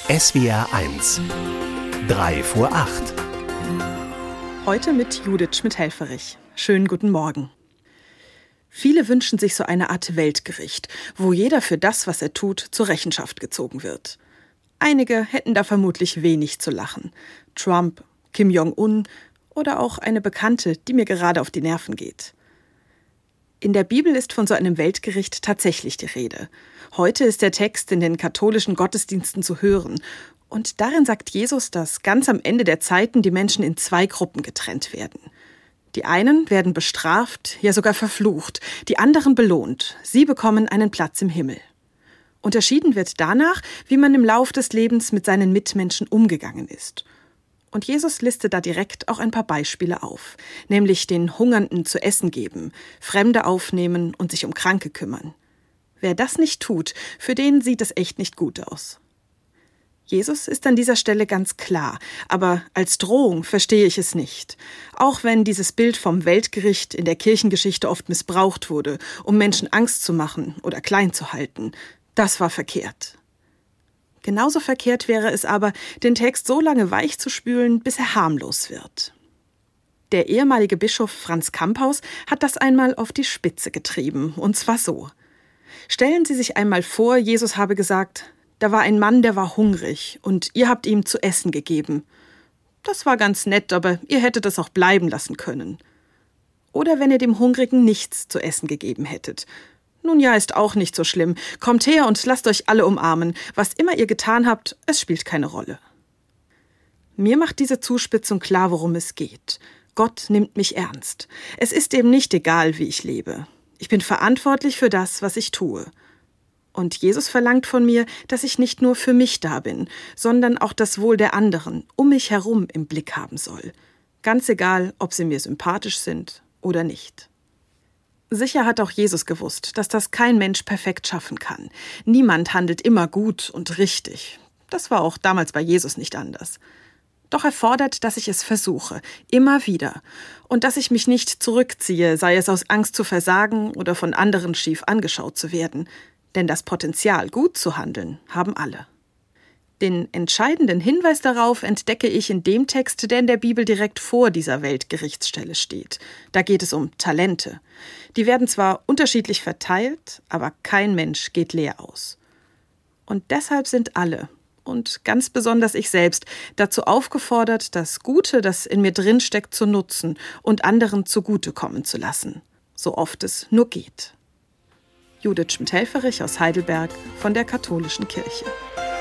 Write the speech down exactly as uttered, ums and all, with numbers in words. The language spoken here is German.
S W R eins. Drei vor acht. Heute mit Judith Schmidt-Helfferich. Schönen guten Morgen. Viele wünschen sich so eine Art Weltgericht, wo jeder für das, was er tut, zur Rechenschaft gezogen wird. Einige hätten da vermutlich wenig zu lachen. Trump, Kim Jong-un oder auch eine Bekannte, die mir gerade auf die Nerven geht. In der Bibel ist von so einem Weltgericht tatsächlich die Rede. Heute ist der Text in den katholischen Gottesdiensten zu hören. Und darin sagt Jesus, dass ganz am Ende der Zeiten die Menschen in zwei Gruppen getrennt werden. Die einen werden bestraft, ja sogar verflucht, die anderen belohnt. Sie bekommen einen Platz im Himmel. Unterschieden wird danach, wie man im Lauf des Lebens mit seinen Mitmenschen umgegangen ist. Und Jesus listet da direkt auch ein paar Beispiele auf, nämlich den Hungernden zu essen geben, Fremde aufnehmen und sich um Kranke kümmern. Wer das nicht tut, für den sieht es echt nicht gut aus. Jesus ist an dieser Stelle ganz klar, aber als Drohung verstehe ich es nicht. Auch wenn dieses Bild vom Weltgericht in der Kirchengeschichte oft missbraucht wurde, um Menschen Angst zu machen oder klein zu halten. Das war verkehrt. Genauso verkehrt wäre es aber, den Text so lange weich zu spülen, bis er harmlos wird. Der ehemalige Bischof Franz Kamphaus hat das einmal auf die Spitze getrieben, und zwar so. Stellen Sie sich einmal vor, Jesus habe gesagt: Da war ein Mann, der war hungrig, und ihr habt ihm zu essen gegeben. Das war ganz nett, aber ihr hättet es auch bleiben lassen können. Oder wenn ihr dem Hungrigen nichts zu essen gegeben hättet. Nun ja, ist auch nicht so schlimm. Kommt her und lasst euch alle umarmen. Was immer ihr getan habt, es spielt keine Rolle. Mir macht diese Zuspitzung klar, worum es geht. Gott nimmt mich ernst. Es ist eben nicht egal, wie ich lebe. Ich bin verantwortlich für das, was ich tue. Und Jesus verlangt von mir, dass ich nicht nur für mich da bin, sondern auch das Wohl der anderen um mich herum im Blick haben soll. Ganz egal, ob sie mir sympathisch sind oder nicht. Sicher hat auch Jesus gewusst, dass das kein Mensch perfekt schaffen kann. Niemand handelt immer gut und richtig. Das war auch damals bei Jesus nicht anders. Doch er fordert, dass ich es versuche, immer wieder. Und dass ich mich nicht zurückziehe, sei es aus Angst zu versagen oder von anderen schief angeschaut zu werden. Denn das Potenzial, gut zu handeln, haben alle. Den entscheidenden Hinweis darauf entdecke ich in dem Text, der in der Bibel direkt vor dieser Weltgerichtsstelle steht. Da geht es um Talente. Die werden zwar unterschiedlich verteilt, aber kein Mensch geht leer aus. Und deshalb sind alle, und ganz besonders ich selbst, dazu aufgefordert, das Gute, das in mir drinsteckt, zu nutzen und anderen zugutekommen zu lassen, so oft es nur geht. Judith Schmidt-Helfferich aus Heidelberg von der Katholischen Kirche.